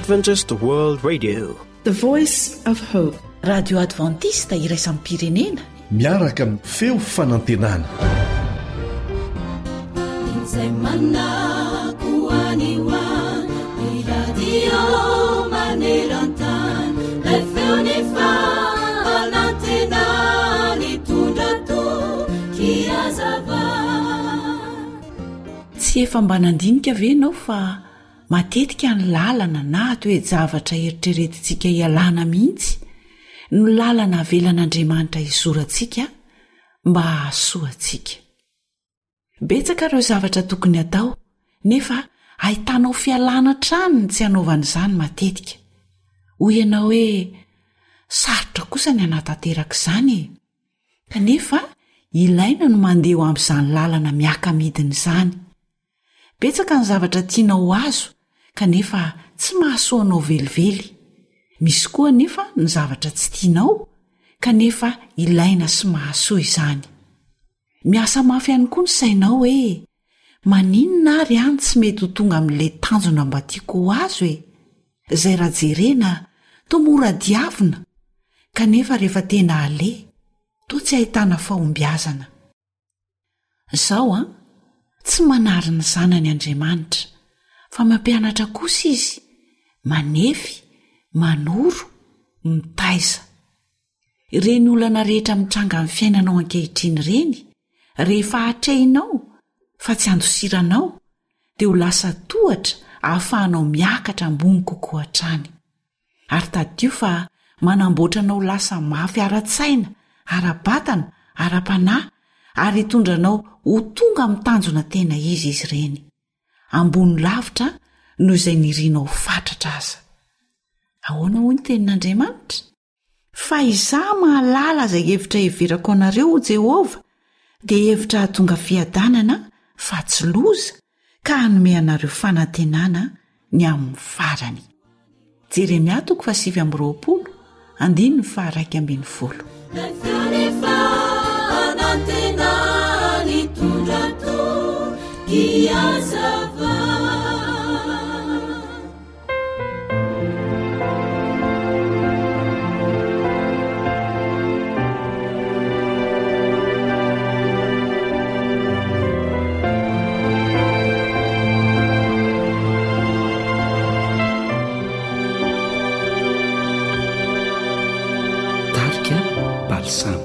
Adventist World Radio, the voice of hope. radio adventista iraisam pirenena miaraka amin'ny feo fanantenana. Tsy efa mba nandinika ve ianao fa matetika ny lalana na atoejavatra eritreretintsika ialana mihitsy no lalana avelan'Andriamanitra izorantsika mba hahasoantsika. Betsaka ireo zavatra tokony atao nefa ahitanao fialana trano tsy hanaovan'izany matetika. Hoy ianao hoe sarotra kosa ny hanatanteraka izany kanefa ilaina no mandeha amin'izany lalana miaka midina izany. Betsaka ny zavatra tianao azo kanefa tsy mahasoanao velively. Misy koa nefa ny zavatra tsy tianao kanefa ilaina sy mahasoa izany. Miasa mafy ihany koa ny sainao hoe maninona ary any tsy mety ho tonga amin'ilay tanjona mba tiako ho azo e. Izay raha jerena toa mora diavina kanefa rehefa tena ale toa tsy ahitana fahombiazana. Izao tsy manary ny zanany Andriamanitra fa mampianatra kosa izy manefy, manoro, mitaiza. Ireny olana rehetra mitranga amin'ny fiainanao ankehitriny ireny rehefa hatrehinao fa tsy andosiranao dia ho lasa tohatra ahafahanao miakatra ambony kokoa hatrany. Ary tadio fa manamboatra anao lasa mafy ara-tsaina, ara-batana, ara-panahy ary hitondranao ho tonga amin'ny tanjona tena izy ireny. Ambony lavitra noho izay nirianao fatratra aza. Ahoana hoy ny tenin'Andriamanitra? Fa izaho mahalala izay hevitra heverako anareo ho Jehovah dia hevitra hahatonga fiadanana fa tsy loza ka hanome anareo fanantenana ny amin'ny farany. Jeremia 7:20. Tarika balsamo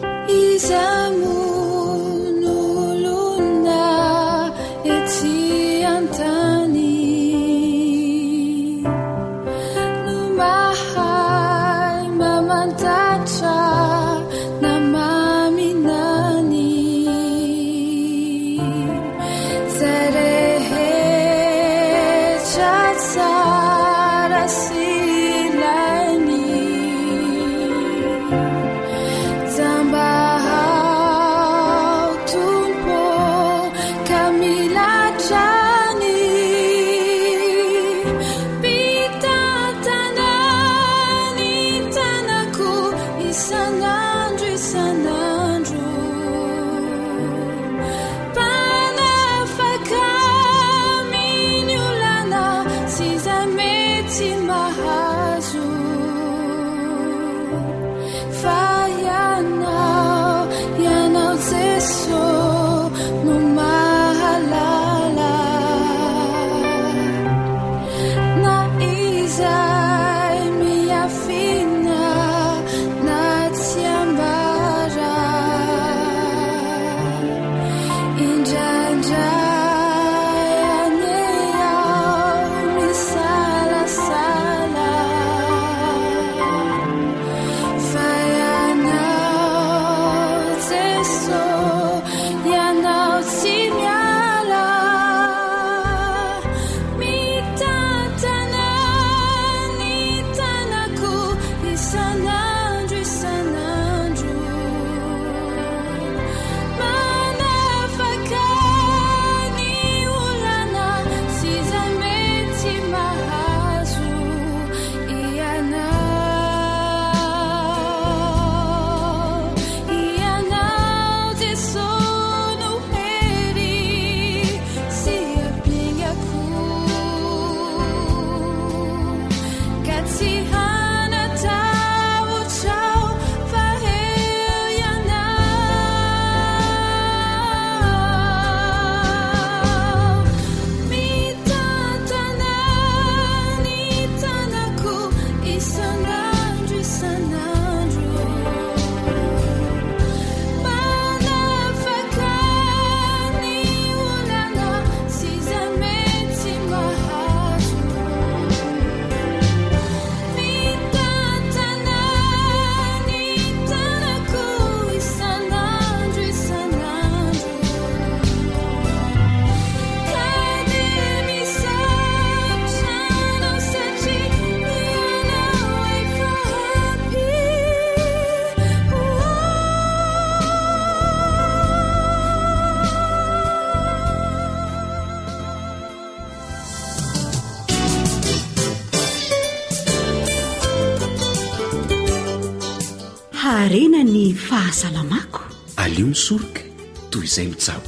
ny fahasalamako. alio ny soroka toy izay mitsabo.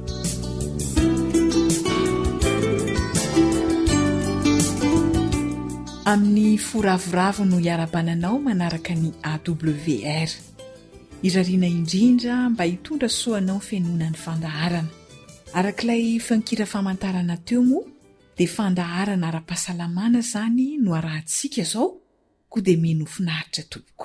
amin'ny foravoravo no hiara-bananao manaraka ny AWR. Irariana indrindra mba hitondra soanao fianonany fandaharana. Arak'ilay fankira famantarana teo moa dia fandaharana ara-pahasalamana zany no arahantsika zao, koa dia mino finaritra tompoko.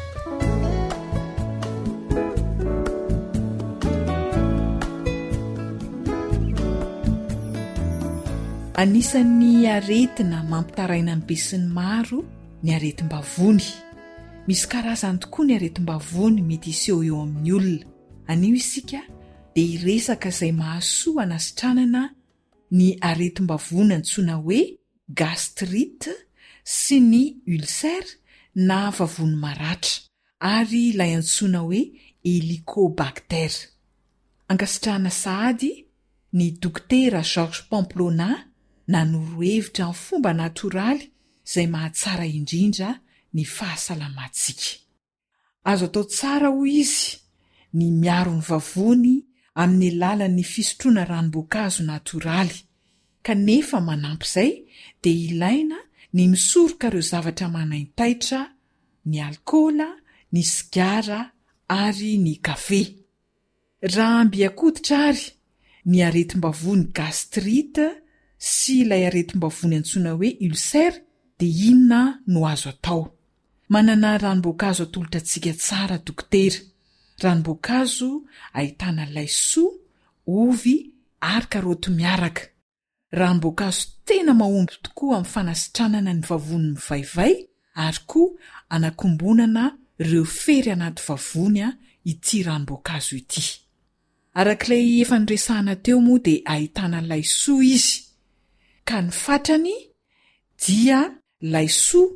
Anisan'ny aretina mampitaraina ny be sy ny maro ny aretim-bavony. Misy karazany tokoa ny aretim-bavony mety iseho eo amin'ny olona. Anio isika dia iresaka izay mahasoa anasitranana ny aretim-bavony antsoina hoe gastrite sy ny ulcère na vavony maratra, ary ilay antsoina hoe helicobacter. Ankasitrahana sahady ny dokotera Georges Pamplona nanoro-hevitra ny fomba natoraly izay mahatsara indrindra ny fahasalamantsika. Azo atao tsara hoy izy ny miaro ny vavony amin'ny alalan'ny fisotroana ranom-boankazo natoraly, kanefa manampy izay dia ilaina ny misoroka ireo zavatra manaintaitra, ny alkôla, ny sigara ary ny kafe. Raha ambiakoditra ary ny aretim-bavony gastrite sy ilay aretim-bavony antsoina hoe ulcère dia inona no azo atao? Manana ranom-boankazo atolotra antsika tsara dokotera. Ranom-boankazo ahitana laisoa, ovy ary karaoty miaraka. Ranom-boankazo tena mahomby tokoa amin'ny fanasitranana ny vavony mivaivay ary koa anakombonana ireo fery anaty vavony ity ranom-boankazo ity. Arak'ilay efa niresahana teo moa dia ahitana laisoa izy, ka ny fatrany dia laisoa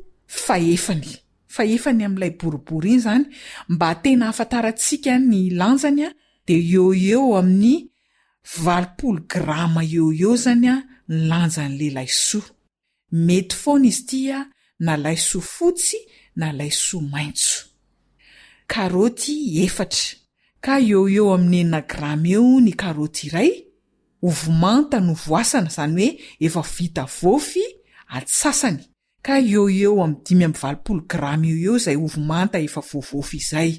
faefany amin'ilay boribory iny zany. Mba tena ahafantarantsika ny lanjany dia eo amin'ny 20 grama eo zany ny lanjan'ilay laisoa. Mety foana izy tia na laisoa fotsy na laisoa maitso. Karaoty 4, ka eo amin'ny 9 grama eo ny karaoty iray. Ovo manta no voasana, zany hoe efa vita vofy atsasany, ka eo amin'ny 5-20 grama eo izay ovo manta efa voavofy izay.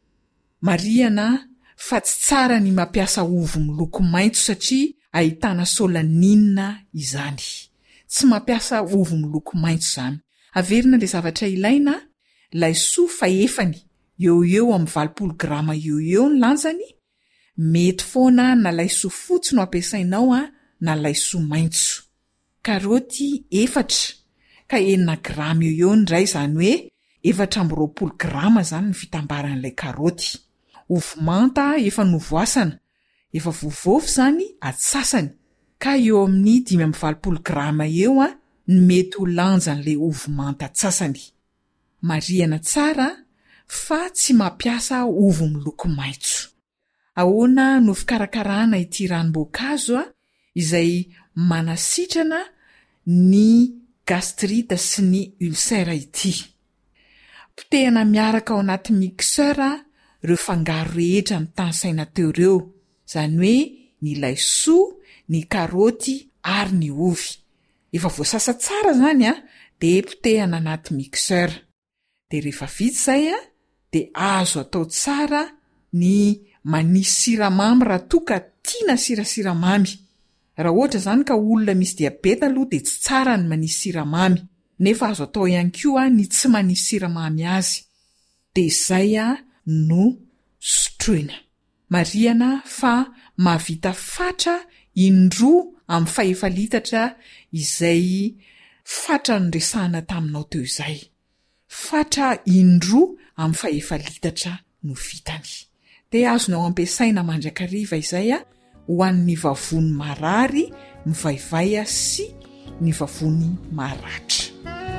Marihana fa tsy tsara ny mampiasa ovo miloko maitso satria ahitana solanina izany. Tsy mampiasa ovo miloko maitso zany. Averina ilay zavatra ilaina, laisoa faefany eo amin'ny 20 grama eo ny lanjany. Mety foana na laisoa fotsy no ampiasainao na laisoa maitso. Karaoty 4, ka 9 grama eo ny ray, zany hoe 420 grama zany ny fitambaran'ilay karaoty. Ovo manta efa novoasana, efa voavofy zany atsasany, ka eo amin'ny 5-20 grama eo ny mety ho lanjan'ilay ovo manta atsasany. Marihana tsara fa tsy mampiasa ovo miloko maitso. Ahoana no fikarakarana ity ranom-boankazo izay manasitrana ny gastrite sy ny ulcère ity? Potehana miaraka ao anaty mixeur ireo fangaro rehetra ny tany-saina teo ireo, zany hoe ny laisoa, ny karaoty ary ny ovy. Efa voasasa tsara zany dia potehana anaty mixeur. Dia rehefa vita izay dia azo atao tsara ny manisy siramamy raha toka tiana siramamy. Raha ohatra zany ka olona misy diabeta aloha dia tsy tsara ny manisy siramamy, nefa azo atao ihany koa ny tsy manisy siramamy azy. Dia izay no sotroina. Marihana fa mahavita fatra indroa amin'ny 5 litatra izay fatra niresahana taminao teo izay. Fatra indroa amin'ny 5 litatra no vitany. Dia azonao ampiasaina mandrakariva izay ho an'ny vavony marary, mivaivay sy ny vavony maratra.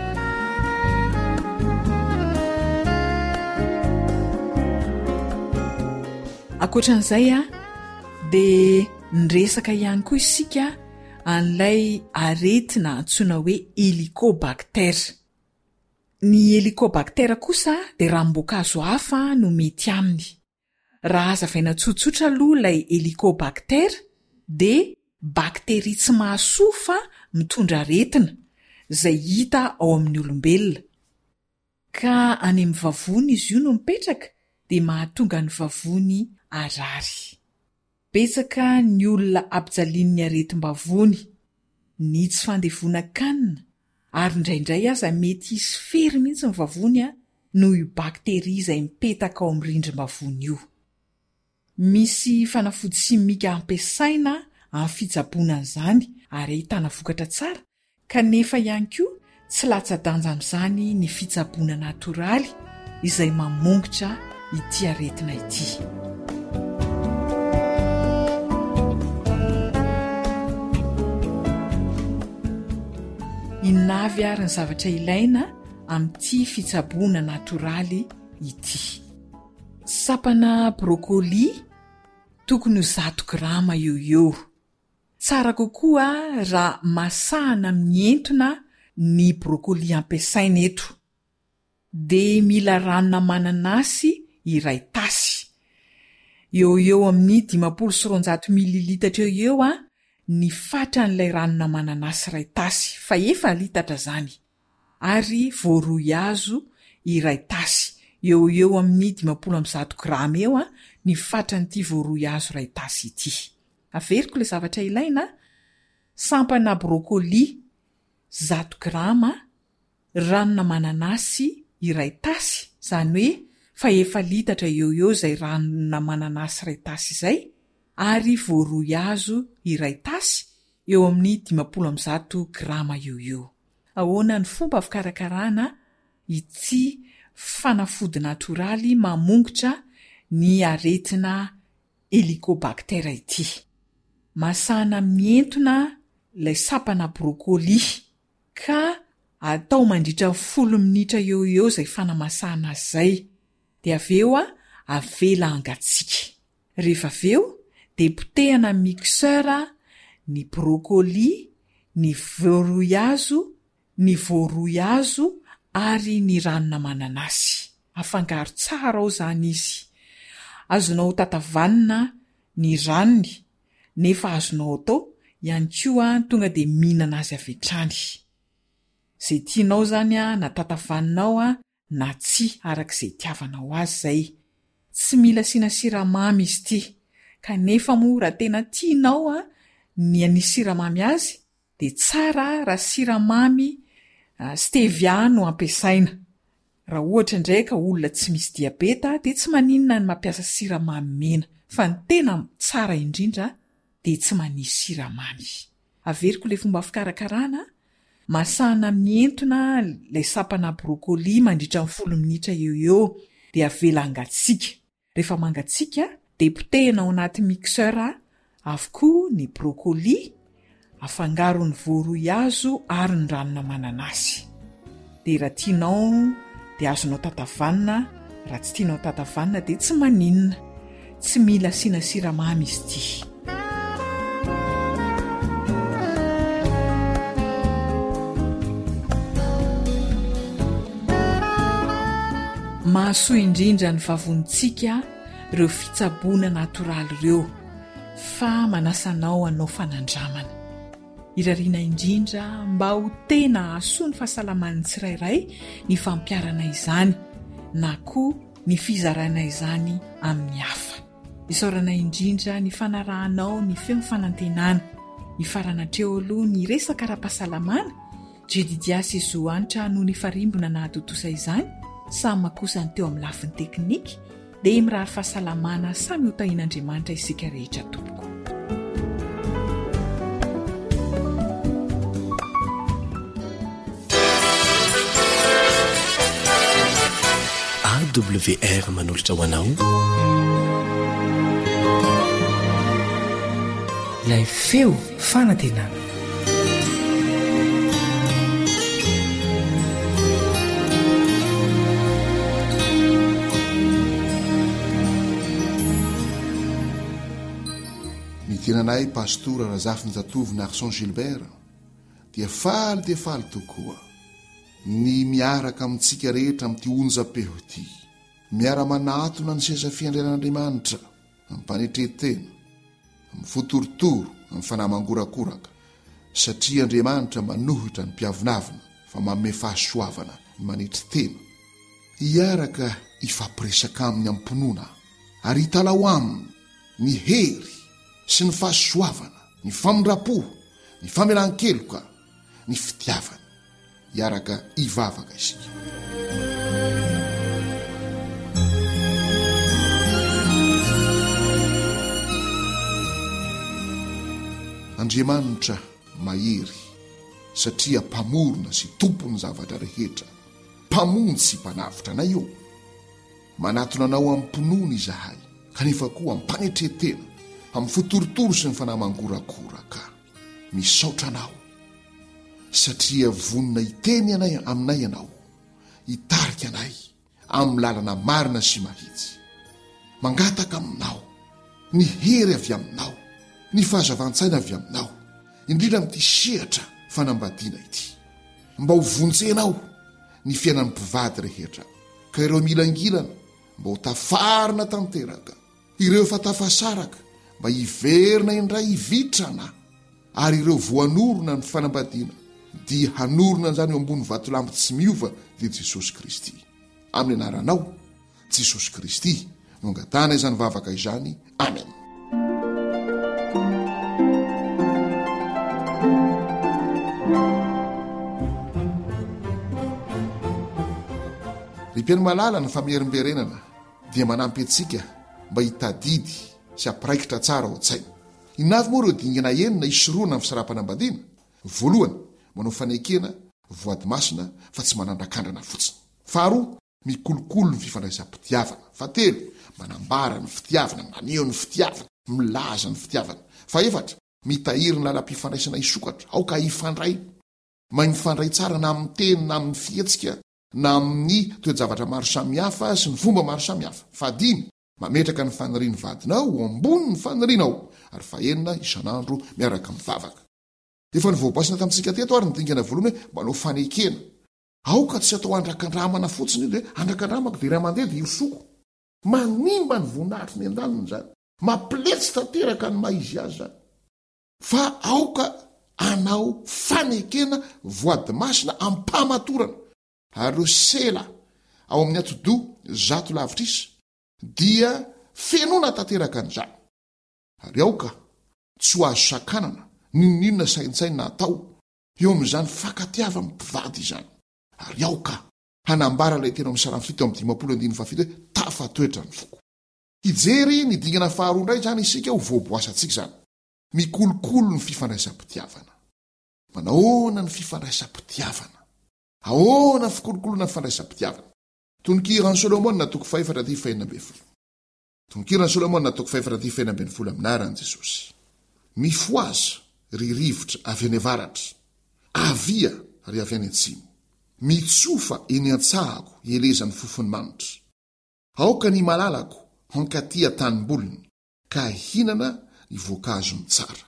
Ankoatran'izay dia niresaka ihany koa isika an'ilay aretina antsoina hoe helicobacter. Ny helicobactère kosa dia ranom-boankazo hafa no mety aminy. Raha hazavaina tsotsotra aloha ilay helicobactère dia bakteria tsy mahasoa fa mitondra aretina izay hita ao amin'ny olombelona. Ka any amin'ny vavony izy io no mipetraka dia mahatonga ny vavony harary. Betsaka ny olona ampijalian'ny aretim-bavony, ny tsy fandevonan-kanina, ary indraindray aza mety hisy fery mihitsy ny vavony noho io bakteria izay mipetaka ao amin'ny rindrim-bavony io. Misy fanafody simika ampiasaina amin'ny fitsaboana an'izany ary ahitana vokatra tsara, kanefa ihany koa tsy latsa-danja amin'izany ny fitsaboana natoraly izay mamongotra ity aretina ity. Inavy ary ny zavatra ilaina amin'ity fitsaboana natoraly ity. Sapana brocoli tokony 100 grama eo. Tsara kokoa raha masahana mientona ny brocoli ampiasaina eto. Dia mila ranona mananasy iray tasy. Eo amin'ny 500 mililitatra eo ny fatran'ilay ranona mananasy iray tasy, fa efa litatra zany. Ary voaroy hazo iray tasy. Eo amin'ny 50 grama eo ny fatran'ity voaroy hazo iray tasy ity. Averiko ilay zavatra ilaina: sampana brocoli 100 grama, ranona mananasy iray tasy, izany hoe fa efa litatra eo izay ranona mananasy iray tasy izay, ary voaroy hazo iray tasy eo amin'ny 50 grama eo. Ahoana ny fomba fikarakarana ity fanafody natoraly mamongotra ny aretina helicobactère ity? Masana mientona ilay sapana brocoli ka atao mandritra 10 minitra eo izay fanamasahana azy izay, dia aveo avela hangatsiaka. Rehefa aveo dia potehana mixeur ny brocoli, ny voaroy hazo ary ny ranona mananasy. Afangaro tsara ao zany izy. Azonao tatavanina ny ranony, nefa azonao atao ihany koa tonga dia mihinana azy avy hatrany. Izay tianao zany na tatavaninao na tsy, arak'izay tiavanao azy zay. Tsy mila asiana siramamy izy ity, kanefa moa raha tena tianao ny anisy siramamy azy dia tsara raha siramamy stevia no ampiasaina. Raha ohatra indraika olona tsy misy diabeta dia tsy maninona ny mampiasa siramamy mena, fa ny tena tsara indrindra dia tsy manisy siramamy. Averiko ilay fomba fikarakarana: masahana mientona ilay sapana brocoli mandritra 10 minitra eo dia avela hangatsiaka. Rehefa mangatsiaka dia potehina ao anaty mixeur avokoa ny brocoli, afangaro ny voaroy hazo ary ny ranona mananasy. Dia raha tianao dia azonao tatavanina, raha tsy tianao tatavanina dia tsy maninona. Tsy mila asiana siramamy izy ity. Mahasoa indrindra ny vavonitsika ireo fitsaboana natoraly ireo, fa manasanao anao fanandramana. Irariana indrindra mba ho tena hasoa ny fahasalaman'ny tsirairay ny fampiarana izany, na koa ny fizarana izany amin'ny hafa. Isaorana indrindra ny fanarahanao ny feo fanantenana. Ny faranatreo aloha ny resaka ara-pahasalamana, Jedidiasy Izoanitra no ny farimbona nahatotosa izany, samy makosany teo amin'ny lafiny teknika, dia mirary fahasalamana samy ho tahin'Andriamanitra isika rehetra tompoko. AWR manolotra ho anao ilay feo fanantenana. Ny tenanay pastora Razafy Njatovo Narson Gilbert dia faly tokoa ny miaraka amintsika rehetra amin'ity onjam-peo ity, miara-manatona ny seza fiandrian'Andriamanitra amin'ny mpanetretena, amin'ny fotorotoro, amin'ny fanahy mangorakoraka, satria Andriamanitra manohitra ny mpiavinavina fa manome fahasoavana ny manetry tena. Iaraka ifampiresaka amin'ny ampinoana ary hitalao aminy ny hery sy ny fahasoavana, ny famindrapo, ny famelan-keloka, ny fitiavana. Iaraka ivavaka isika. Andriamanitra mahery satria mpamorona sy tompony zavatra rehetra, mpamonjy sy mpanavitra na io. Manatona anao amin'ny mpinoana izahay, kanefa koa amin'ny mpanetretena, amin'ny fotorotoro sy ny fanahy mangorakoraka. Misaotra anao satria vonina hiteny anay aminay ianao, hitarika anay amin'ny lalana marina sy mahitsy. Mangataka aminao ny hery avy aminao, ny fahazavan-tsaina avy aminao, indrindra amin'ity sehatra fanambadiana ity. Mba ho vonjenao ny fiainan'ny mpivady rehetra, ka ireo milangilana mba ho tafarina tanteraka, ireo efa tafasaraka mba hiverina indray hivitrana, ary ireo voanorona ny fanambadiana dia hanorona izany eo ambony vatolampy tsy miova dia Jesosy Kristy. Amin'ny anaranao Jesosy Kristy no angatana izany vavaka izany. Amen. Ry mpiaino malala ny famerimberenana dia manampy antsika mba hitadidy sy ampiraikitra tsara ao an-tsaina. Inavy moa ireo dingana enina isoroana amin'ny fisaraha-panambadiana. Voalohany, manao fanekena voady masina fa tsy manandrakandrana fotsiny. Faharoa, mikolokolo ny fifandraisam-pitiavana. Fahatelo, manambara ny fitiavana, maneho ny fitiavana, milaza ny fitiavana. Faefatra, mitahiry ny lalam-pifandraisana isokatra, aoka ifandray. Mahay mifandray tsara na amin'ny teny na amin'ny fihetsika na amin'ny toe-javatra maro samihafa sy ny fomba maro samihafa. Fahadimy, mametraka ny faniriany vadinao ambony ny fanirianao, ary fahenina isanandro miaraka mivavaka. Efa nivoaboasina tamintsika teto ary nydingana voalohany hoe manao fanekena. Aoka tsy atao andrakandramana fotsiny io, dia andrakandramako dia raha mandeha dia iosoko. Manimba ny voninahitry ny an-daliny zany, mampiletsy tanteraka ny maizy azy zany. Fa aoka anao fanekena voady masina ampamatorana. Ary ireo sela ao amin'ny atodo 100 lavitrisa dia fenona tanteraka an'izany. Ary aoka tsy ho azo sakanana ninona saintsaina atao eo amin'izany fakatiava mpivady izany. Ary aoka hanambara ilay tena amin'ny Salamo 7 amin'ny 50:7 hoe tafatoetra ny foko. Hijery ny dingana faharoa indray zany isika ho voaboasantsika zany. Mikolokolo ny fifandraisam-pitiavana. Manahoana ny fifandraisam-pitiavana? Ahoana ny fikolokolona ny fifandraisam-pitiavana? Tononkirany Solomona toko 4:5. Tononkirany Solomona toko 4:5 aminaran'i Jesosy. Mifoaza ry rivotra avy any avaratra, avia ry avy any atsimo. Mitsofa eny an-tsahako hielezan'ny fofony manitra. Aoka ny malalako hankatia tanimbolony, ka hinana ny voankazony tsara.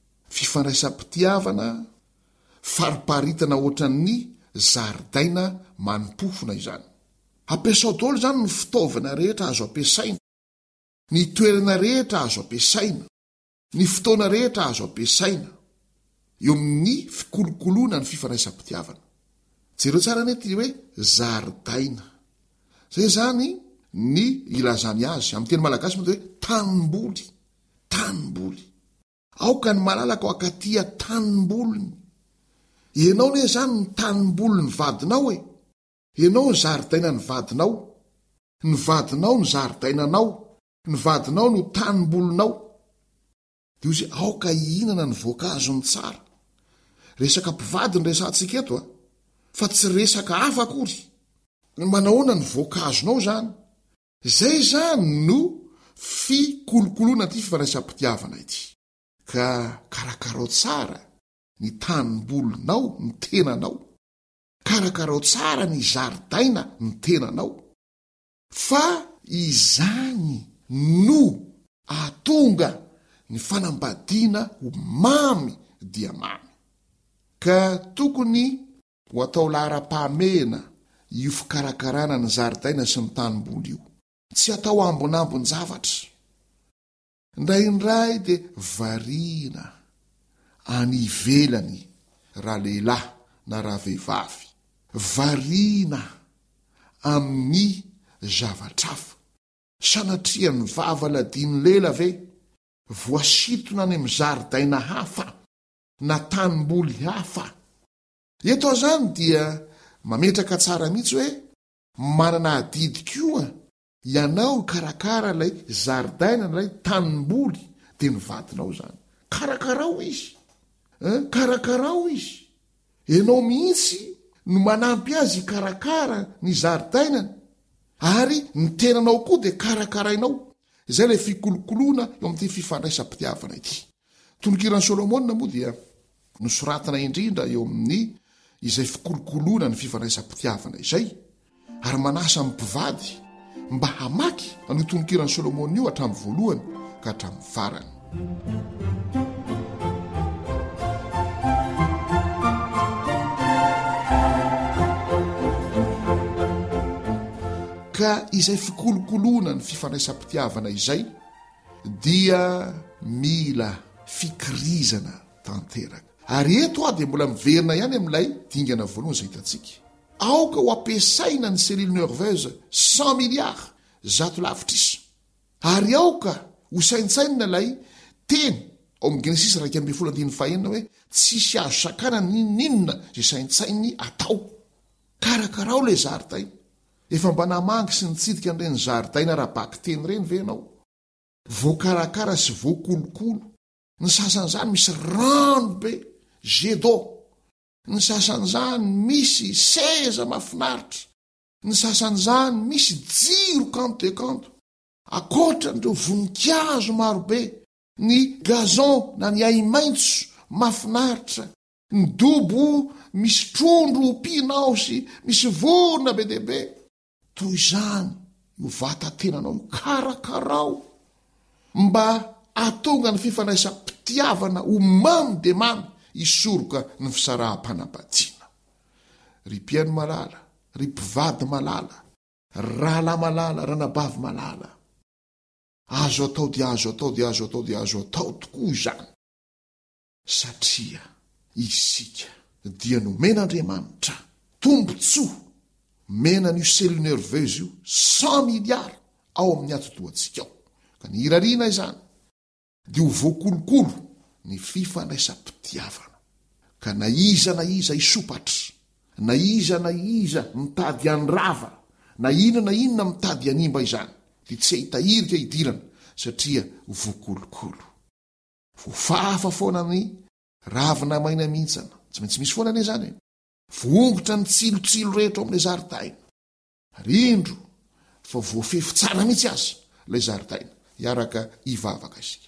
Fifandraisam-pitiavana fariparitana ohatran'ny zaridaina manimpofona izany. Ampiasao daholo izany ny fitaovana rehetra azo ampiasaina, ny toerana rehetra azo ampiasaina, ny fotoana rehetra azo ampiasaina eo amin'ny fikolokoloana ny fifandraisam-pitiavana. Jereo tsara nety hoe zaridaina. Zay zany ny ilazany azy amin'ny teny malagasy moa dia hoe tanimboly. Tanimboly. Aoka ny malalaka ao akatia tanimboliny. Ianao ne zany ny tanimboly ny vadinao e. Ianao ny zaridaina ny vadinao. Ny vadinao ny zaridainanao. Ny vadinao no tanimbolinao. Dia ozy aoka ihinana ny voankazony tsara. Resaka mpivady ny resantsika eto fa tsy resaka hafa akory. Manahoana ny voankazonao zany. Zay zany no fikolokoloana ty fifandraisam-pitiavana ity. Ka karakarao tsara ny tanimbolinao, ny tenanao. Karakarao tsara ny zaridaina, ny tenanao. Fa izany no atonga ny fanambadiana ho mamy dia mamy. Ka tokony ho atao lahara-pahamehana io fikarakarana ny zaridaina sy ny tanimboly io, tsy atao ambonambon-javatra. Indraindray dia variana any ivelany raha lehilahy na raha vehivavy, variana amin'ny zavatrafa. Sanatria ny vavaladiany lela ve voasitona any amin'ny zaridaina hafa na tanimboly hafa. Eto zany dia mametraka tsara mihitsy hoe manana adidy koa ianao karakara ilay zaridaina nilay tanimboly dia nivadinao zany. Karakarao izy, karakarao izy. Ianao mihitsy no manampy azy karakara ny zaridainany, ary ny tenanao koa dia karakarainao. Izay ilay fikolokoloana eo amin'ity fifandraisam-pitiavana ity. Tolokiran'i Solomona moa dia nosoratana indrindra eo amin'ny izay fikolokoloana ny fifandraisam-pitiavana izay, ary manasa amin'ny mpivady mba hamaky an'io tolokiran'i Solomona io hatramin'ny voalohany ka hatramin'ny farany. Ka izay fikolokoloana ny fifandraisam-pitiavana izay dia mila fikirizana tanteraka. Ary eto dia mbola miverina ihany amin'ilay dingana voalohany izay hitantsika. Aoka ho ampiasaina ny cellule nerveuse 100 milliards zato lavitra. Ary aoka ho saintsainina ilay teny ao amin'ny Genesis 1:15 hoe tsisy azo sakana ninona zay saintsainy atao. Karakarao ilay zaridaina. Efa mba namangy sy nitsidika an'ireny zaridaina raha-baky teny ireny ve ianao? Voakarakara sy voakolokolo. Ny sasan'izany misy rano be, jedo. Ny sasan'izany misy seza mafinaritra. Ny sasan'izany misy jiro kanto de kanto. Akoatra n'ireo voninkazo marobe, ny gazon na ny ahi-maitso mafinaritra, ny dobo misy trondro pinao sy misy vorona be deaibe. Toy izany io vatatenanao io karakarao mba atonga ny fifandraisam-pitiavana ho mamy de mamy isoroka ny fisaraha-panambadiana. Ry mpiaino malala, ry mpivady malala, rahalahy malala, ranabavy malala, azo atao dia azo atao dia azo atao dia azo atao tokoa izany, satria isika dia nomen'Andriamanitra tombontsoa mena n'io cellule nerveuse io 100 milliards ao amin'ny atodohantsika ao. Ka ny irariana izany dia ho voakolokolo ny fifandraisam-pitiavana. Ka na iza isopatra, na iza mitady anrava, na inona mitady animba izany, dia tsy hitahirika hidirana satria voakolokolo. Voafafa foana ny ravina maina mintsana, tsy maintsy misy foana ane zany. Voongotra ny tsilotsilo rehetra ao amin'ilay zaridaina. Rindro fa voafefy tsara mihitsy azy ilay zaridaina. Iaraka ivavaka isika.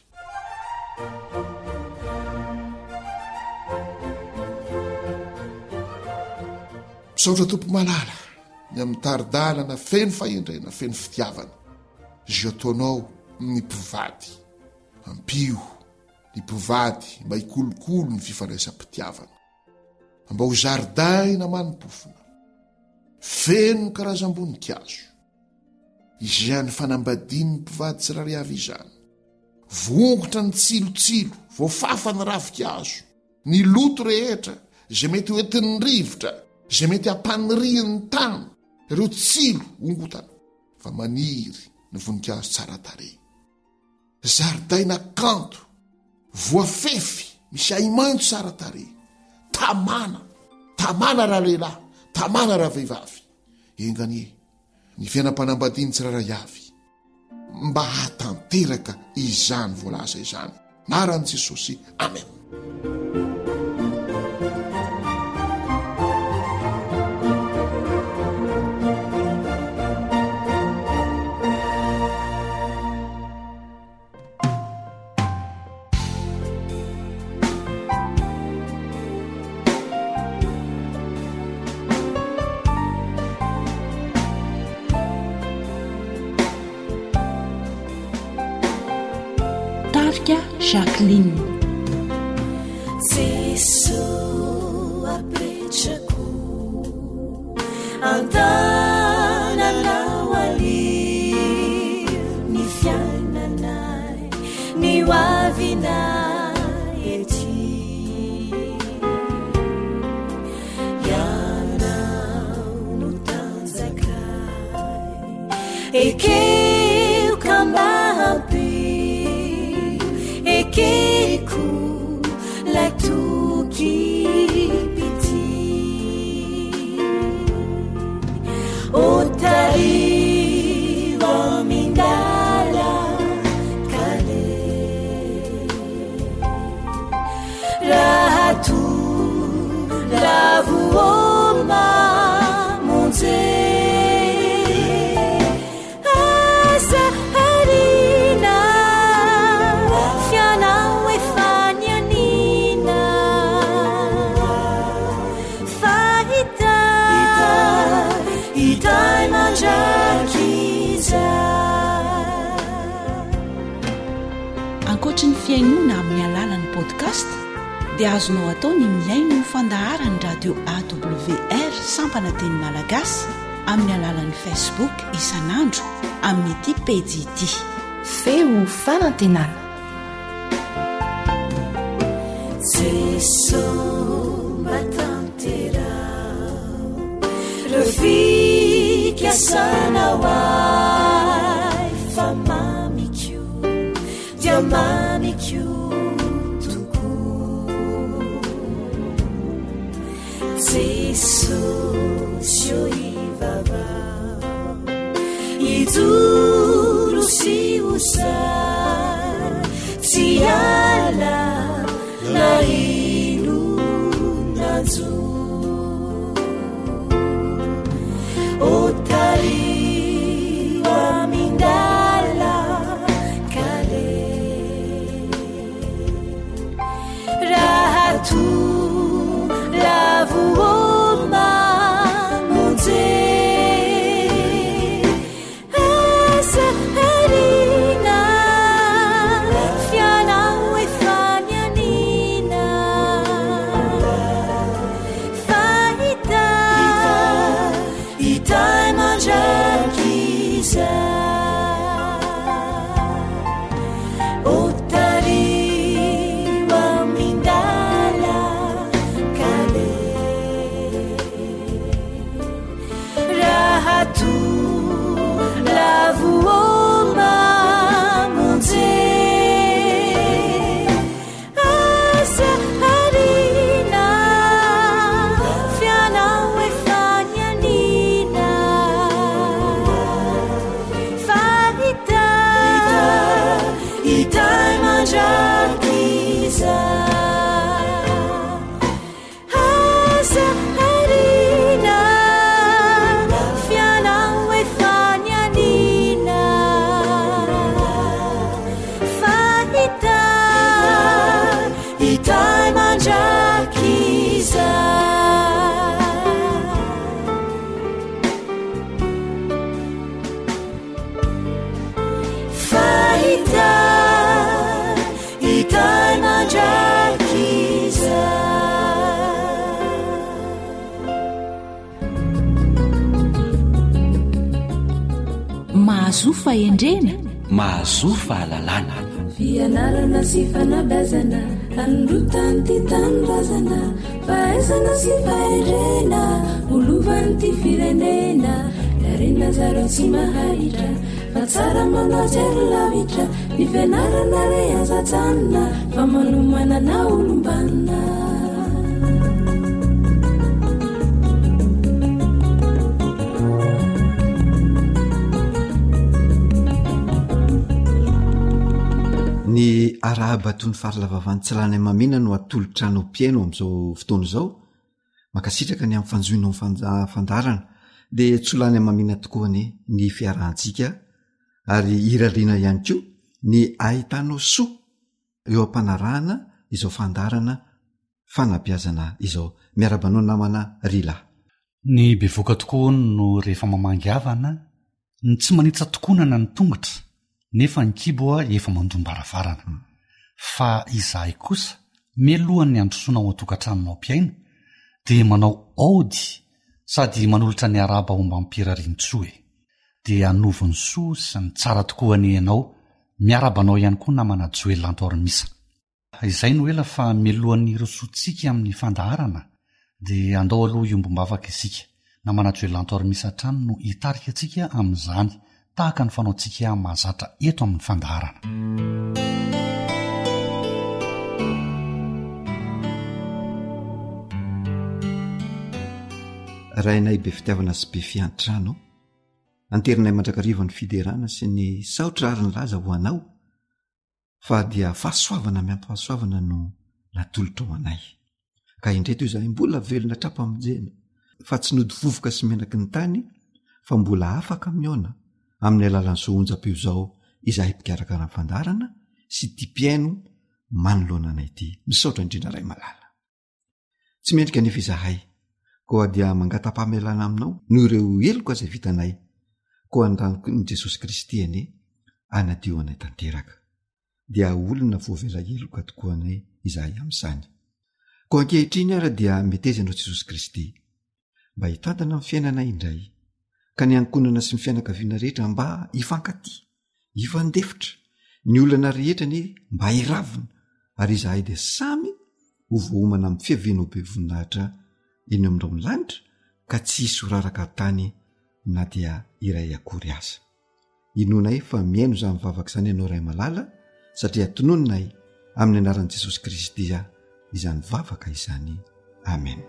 Misaotra tompo malala ny amin'ny taridalana feno fahendrena, feno fitiavana. Izy ataonao ny mpivady ampio, ny mpivady mba hikolokolo ny fifandraisam-pitiavana, mba ho zaridaina manimpofona feno ny karazam-boninkazo izany fanambadiany mpivady tsirairay avy izany. Voongotra ny tsilotsilo, voafafa ny ravikazo, ny loto rehetra zay mety hoentin'ny rivotra, zay mety hampanirian'ny tany, ireo tsilo ongotana fa maniry ny voninkazo tsara tarehy. Zaridaina kanto, voafefy, misy ahi-maitso tsara tarehy. Tamana raha lehilahy, tamana raha vehivavy. Enganie ny fiainam-panambadiany tsirairay avy mba hatanteraka izany voalaza izany. Naran'i Jesosy, amen. Jacqueline Jesu apetrako antananao ali ny fiainanay ny oavinay ety ianao no tanjakay ekeo kambahampy ekeko latoky otariwa mindala kale rahatu lavuoma monze asa harina fianao efanianina fahita itai mandrakiza ankoatra ny fiainoana amin'ny alalan'ny podcast dia azonao atao ny miaino ny fandaharany radio awr sampana teny malagasy amin'ny alalan'ny facebook isanandro amin'ny ity pejy ity feo fanantenana jeso matanterao refikyasanaway fa mamikyo dia mamikyo toko Jesus ivava iduru si usa tiala na inu nazu otari wa mindala kale rahatu lavuoma monze asa harina fianao efanianina fahita itai mandrakiza otariwa mindala kale rahatu lavuoma monze asa harina fianao efanianina fahita itai mandrakiza asa harina fianao efanianina fahita itai mandrakiza fahita itai mandrakiza mahazo fahendrena mahazo fahalalana fianarana sy fanabazana androtany ty tanindrazana fahaizana sy fahendrena olovany ty firenena darena zareo tsy mahahitra fa tsara manao jery lavitra ny fianarana re azatsanina fa manomanana olombanina ny arahaba toy ny fahalavavany tsy lany mamina no atolotra no mpiaino amin'izao fotoana izao makasitraka ny amin'ny fanjoina ny fandarana dia tsy lany mamina tokoa ny fiarahantsika ary irariana ihany koa ny ahitanao soa eo ampanarahana izao fandarana fanabiazana izao miarabanao namana rila ny bevoaka tokoa no rehefa mamangyavana ny tsy manitra tokonana ny tongotra nefa ny kiboa efa mandombaravarana fa izahay kosa mialohan'ny androsoana ao an-tokantranonao mpiaina dia manao aody sady manolotra ny araba omba mpirariantsoa dia anovony soa sy ny tsara tokoa ny ianao miarabanao ihany koa namana joelantormisa izay no ela fa milohan'ny rosoantsika amin'ny fandaharana dia andao aloha iombom-bavaka isika namana joelantormisa trano no hitarika antsika amin'izany tahaka ny fanaontsika mahazatra eto amin'ny fandaharana. rahainay be fitiavana sy be fiantrano anterinay mandrakariva ny fiderana sy ny saotra ary ny laza ho anao fa dia fahasoavana miampahasoavana no natolotra ho anay ka indreto io izahay mbola velona trapa aminjena fa tsy nody vovoka sy menaky ny tany fa mbola afaka miona amin'ny alalan'ny soonja-peo zao izahay mpikarakara ny fandarana sy tipiaino manoloana anay ty misaotra indrindra ray malala tsy mendrika nefa izahay koa dia mangatapa-melana aminao noho ireo eloko azay vitanay koa andranoko ny Jesosy Kristy ane anadio anay tanteraka dia olona voavela eloka tokoa anay izahay amin'izany koa ankehitriny ara dia meteza anao Jesosy Kristy mba hitantana amin'ny fiainana indray ka ny ankonana sy ny fianakaviana rehetra mba hifankaty hifandefitra ny olana rehetra ny mba hiravina ary izahay dia samy ho vohomana amin'ny fiavianao be voninahitra eny amin'irao ny lanitra ka tsy hisy horaraka tany na dia iray akory aza inonay fa miaino izany vavaka izany ianao ray malala satria tonononay amin'ny anaran'i Jesosy Kristy izany vavaka izany amen.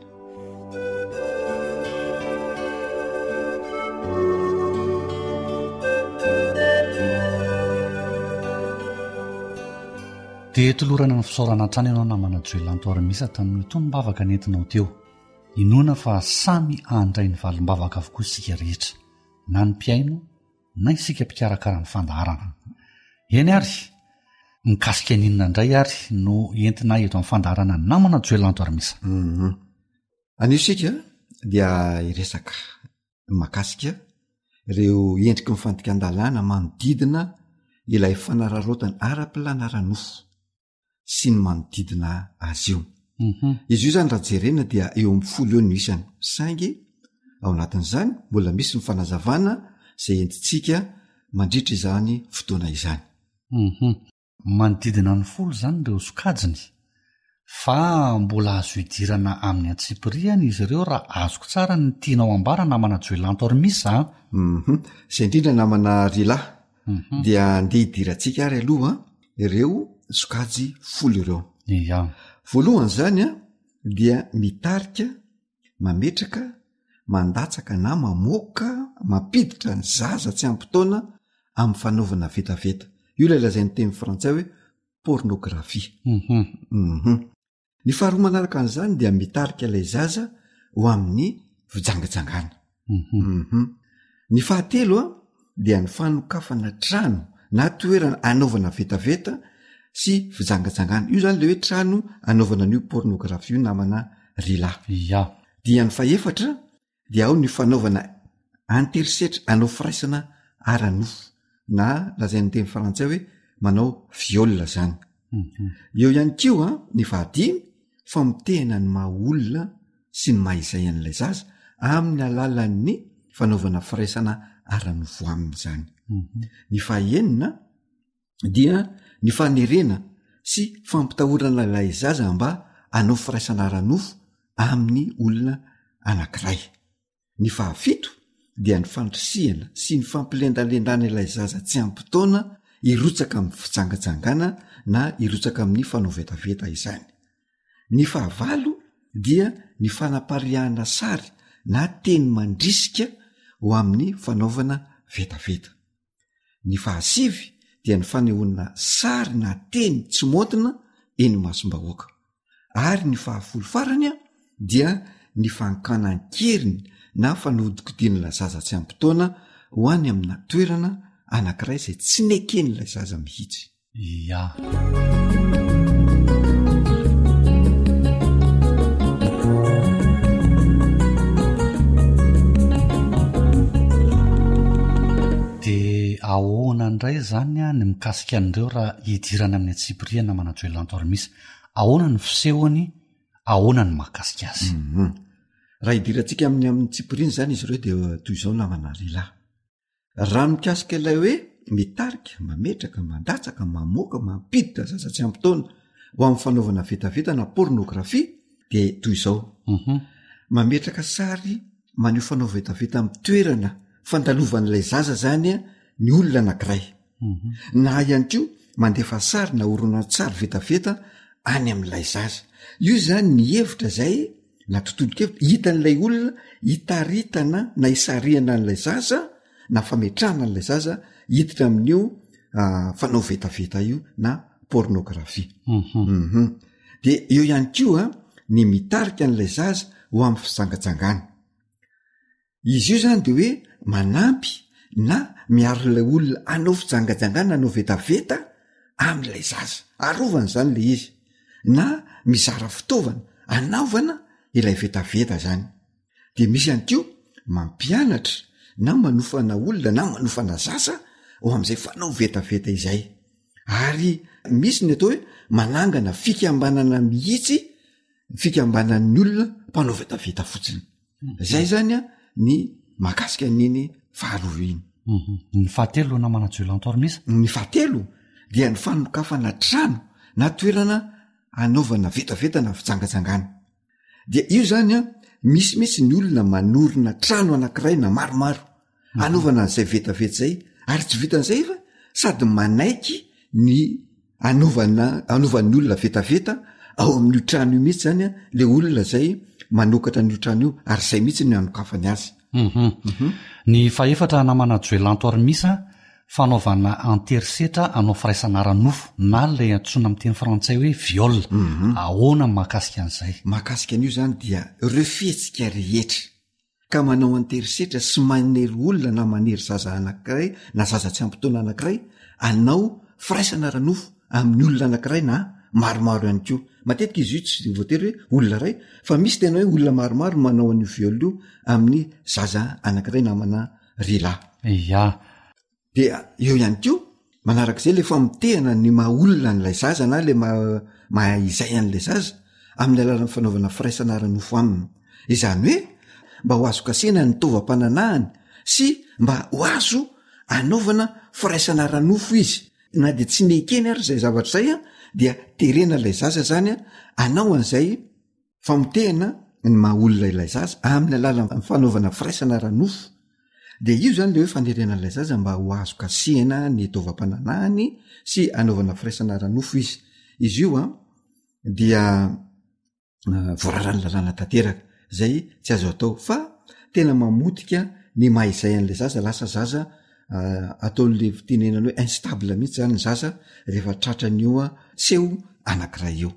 dia tolorana ny fisaorana trany ianao namana joelantormisa tamin'ny tonom-bavaka nentinao teo inona fa samy andray ny valim-bavaka avokoa isika rehetra na ny mpiaino na isika mpikarakara ny fandaharana eny ary mikasika ninona indray ary no entina eto amin'ny fandaharana namana joelantormisa anio sika dia iresaka makasika ireo endriky mifantika an-dalàna manodidina ilay fanararotany ara-pilanara-nofo sy ny manodidina azy io izy io zany raha jerena dia eo amin'ny 10 eo no isany saingy ao anatin'izany mbola misy ny fanazavana izay entintsika mandritra izany fotoana izany manodidina ny 10 zany ireo sokajiny fa mbola azo hidirana amin'ny antsipiriana izy ireo raha azoko tsara ny tianao ambara namana joelantormisa izay indrindra namana rila dia andeha hidirantsika ary aloha ireo sokajy 10 ireo voalohany zany dia mitarika mametraka mandatsaka na mamoaka mampiditra ny zaza tsy ampytaona amin'ny fanaovana vetaveta io lay lazay ny teny frantsay hoe pornografia ny faharoa manaraka an'izany dia mitarika ilay zaza ho amin'ny fijangajangana ny fahatelo dia ny fanokafana trano na toerana anaovana vetaveta sy fijangajangana io zany le hoe trano anaovana an'io pornografia io namana rila dia ny faefatra dia ao ny fanaovana anterisetra anao firaisana ara-nofo na lazay ny teny frantsay hoe manao viole zany eo ihany kio ny fahadimy famitehana ny maha olona sy ny mahaizay an'ilay zaza amin'ny alalan'ny fanaovana firaisana ara-nofo aminy zany ny fahaenina dia ny fanerena sy fampitahorana ilay zaza mba anao firaisana ara-nofo amin'ny olona anankiray ny fahafito dia ny fandrisihana sy ny fampilendalendana ilay zaza tsy ampytaona irotsaka amin'ny fijangajangana na irotsaka amin'ny fanaovetaveta izany ny fahavalo dia ny fanapariahana sary na teny mandrisika ho amin'ny fanaovana vetaveta ny fahasivy dia ny fanehoana sary na teny tsy montina eny masom-bahoaka ary ny fahafolo farany dia ny fankanan-keriny na fanodikodin'ilay zaza tsy ampytaona ho any amina toerana anankiray izay tsy neken'ilay zaza mihitsy ahoana indray zany ny mikasika an'ireo raha hidirana amin'ny antsipiriana namana joelantormisa ahoana ny fisehoany ahoana ny mahakasika azy raha idirantsika amin'ny tsipiriny zany izy ireo de toy izao namana rilahy raha mikasika ilay hoe mitarika mametraka mandatsaka mamoaka mampiditra zaza tsy ampitaona ho amin'ny fanaovana vetaveta pornografia de toy izao mametraka sary maneo fanao vetaveta amin'ny toerana fandalovan'ilay zaza zany a ny olona anankiray na ihany ko mandefa sary na oronantsary vetaveta any amin'ilay zaza io zany ny hevitra zay na tontolo-kevitra hitan'ilay olona hitaritana na hisariana an'ilay zaza na fametrahana an'ilay zaza hiditra amin'io fanao vetaveta io na pornografia de eo ihany koa ny mitarika an'ilay zaza ho amin'ny fijangajangana izy io zany de hoe manampy na miaro ilay olona anao fijangajangana anao vetaveta amin'ilay zaza arovana zany le izy na mizara fitaovana anaovana ilay vetaveta zany de misy ihany koa mampianatra na manofana olona na manofana zaza ho am'izay fanao vetaveta izay ary misy ny atao hoe manangana fikambanana mihitsy fikambanan'ny olona mpanao vetaveta fotsiny zay zany a ny makasika niny faharoiny ny fahatelo na manajoelantormisa ny fahatelo dia ny fanokafana trano na toerana anaovana vetaveta na fijangajangana dia io zany a misy ny olona manorina trano anankiray na maromaro anaovana an'izay vetaveta zay ary tsy vitan'izay fa sady manaiky ny anaovan'ny olona vetaveta ao amin'io trano io mihitsy zany a le olona zay manokatra n'io trano io ary zay mihitsy ny anokafany azy ny faefatra na manajoelantormisa fanaovana anterisetra anao firaisana ara-nofo na lay antsona amin'ny teny frantsay hoe viol ahoana mahakasika an'izay mahakasika an'io zany dia ireo fihetsika rehetra ka manao anterisetra sy manery olona na manery zaza anankiray na zaza tsy ampitoana anankiray anao firaisana ara-nofo amin'ny olona anankiray na maromaro ihany koa matetika izy io tsy voatery hoe olona ray fa misy tena hoe olona maromaro manao an'io viol io amin'ny zaza anankiray namana rilahy ya de eo ihany koa manarak'izay le famitehana ny maolona n'ilay zaza na le maizay an'ilay zaza amin'ny alalany fanaovana firaisana ara-nofo aminy izany hoe mba ho azo kasena ny tovam-pananahany sy mba ho azo anaovana firaisana ara-nofo izy na de tsy nekeny ary zay zavatra zay a dia terena ilay zaza zany a anao an'izay famitehana ny maolona ilay zaza amin'ny alalany fanaovana firaisana ara-nofo de io zany le hoe fanerena an'ilay zaza mba ho azo kasehana ny tovam-pananahany sy anaovana firaisana ara-nofo izy io a dia voararany lalàna tanteraka zay tsy azo atao fa tena mamotika ny mahaizay an'ilay zaza lasa zaza ataon'le fitenenany hoe instable mihitsy zany ny zaza rehefa tratran'io a seho anankiray io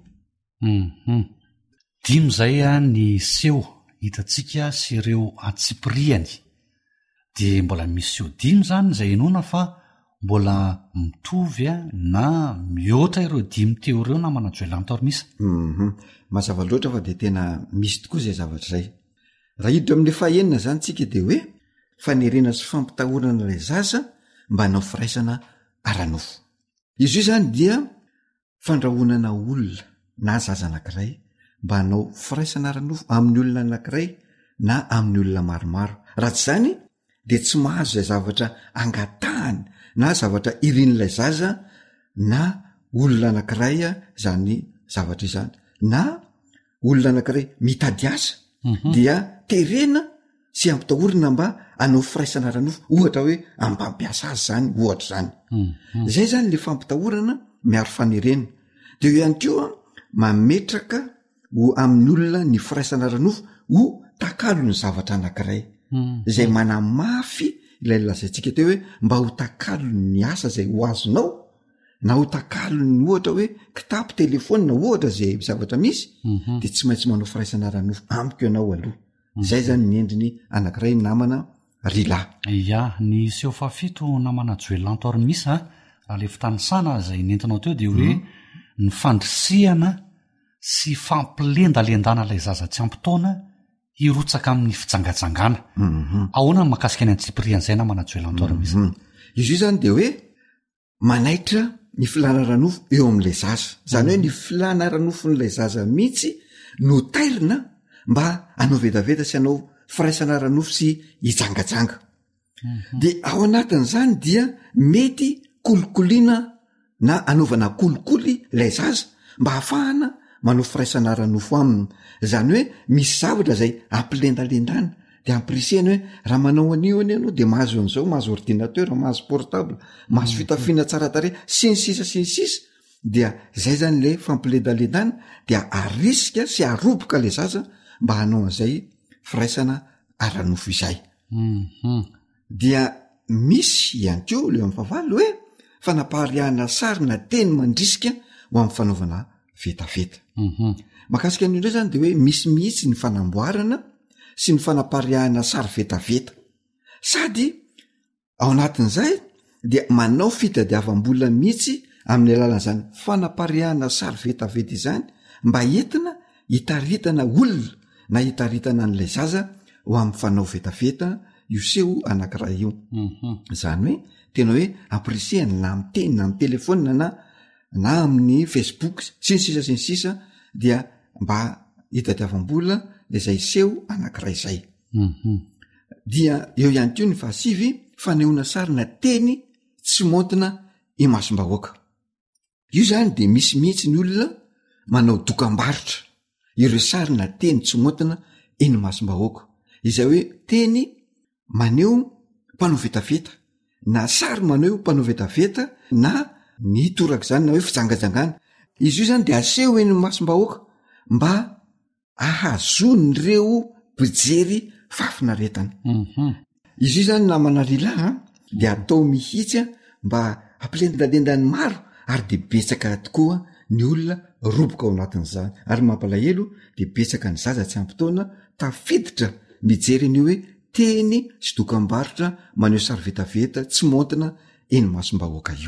dimy zay a ny seho hitatsika sy ireo atsipiriany de mbola misy seho dimy zany zay enona fa mbola mitovy a na mihoatra ireo dimy teo ireo na manajoelantormisa mazava loatra fa de tena misy tokoa zay zavatra zay raha hiditra amin'le fahaenina zany tsika de hoe fanerena sy fampitahorana ilay zaza mba hanao firaisana ara-nofo izy io zany dia fandrahonana olona na zaza anankiray mba hanao firaisana ara-nofo amin'ny olona anankiray na amin'ny olona maromaro raha tsy zany de tsy mahazo zay zavatra angatahany na zavatra irian'ilay zaza na olona anankiray zany zavatra izany na olona anankiray mitady asa dia terena sy ampitahorina mba hanao firaisana ara-nofo ohatra hoe ambampiasa azy zany ohatra zany zay zany le fampitahorana miaro fanerena de eo ihany koa mametraka ho amin'ny olona ny firaisana ara-nofo ho takalo ny zavatra anankiray zay manamafy ilay lazaintsika teo hoe mba ho takalo ny asa zay ho azonao na ho takalo ny ohatra hoe kitapo telefona ohatra zay zavatra misy de tsy maintsy manao firaisana ara-nofo amiko ianao aloha zay zany ny endriny anankiray namana rilahy ya ny seho fafito namana joelantormisa raha le fitanisana zay nentinao teo de hoe ny fandrisihana sy fampilendalendana ilay zaza tsy ampitaona hirotsaka amin'ny fijangajangana ahoana ny mahakasika any antsipirian'izay na manajoelantormisa izy io zany de hoe manaitra ny filana ara-nofo eo amin'ilay zaza zany hoe ny filana ara-nofo n'ilay zaza mihitsy no tairina mba anao vedaveta sy anao firaisana ranofo sy hijangajanga de ao anatin'izany dia mety kolokoliana na anaovana kolikoly ilay zaza mba hahafahana manao firaisana ranofo aminy zany hoe misy zavatra zay ampilendalendana de ampiriseny hoe raha manao anio any ianao de mahazo an'izao mahazo ordinateur mahazo portable mahazo fitafiana tsara tare sy ny sisa dia zay zany le fampilendalendana dia ariska sy aroboka le zaza mba hanao an'izay firaisana aranofo izay dia misy ihany keo le amin'ny favalo hoe fanapahariahana sarina teny mandrisika ho amin'ny fanaovana vetaveta makasika an'indreo zany de hoe misy mihitsy ny fanamboarana sy ny fanapahariahana sary vetaveta sady ao anatin'izay dia manao fitadiavam-bola mihitsy amin'ny alalan'izany fanapahariahana sary vetaveta izany mba entina hitaritana olona na hitaritana an'ilay zaza ho amin'ny fanao vetaveta io seho anankiray io zany hoe tena hoe ampirisehany na amin'ny teny na amin'ny telefona na amin'ny Facebook sy ny sisa dia mba hitadiavam-bola izay seho anankiray zay dia eo ihany keo ny fahasivy fanehoana sarina teny tsy montina imasom-bahoaka io zany de misy mihitsy ny olona manao dokam-barotra ireo sarina teny tsy montina eny masom-bahoaka izay hoe teny maneo mpanao vetaveta na sary maneo mpanao vetaveta na ny toraka zany na hoe fijangajangana izy io zany de aseho eny masom-bahoaka mba ahazony reo mpijery fafinaretana izy io zany na manarila de atao mihitsy mba ampilendalendany maro ary de betsaka tokoa ny olona roboka ao anatin'izany ary mampalahelo de betsaka ny zaza tsy ampytaona tafiditra mijery an'io hoe teny sy dokam-barotra maneho sary vetaveta tsy montina eny masom-bahoaka io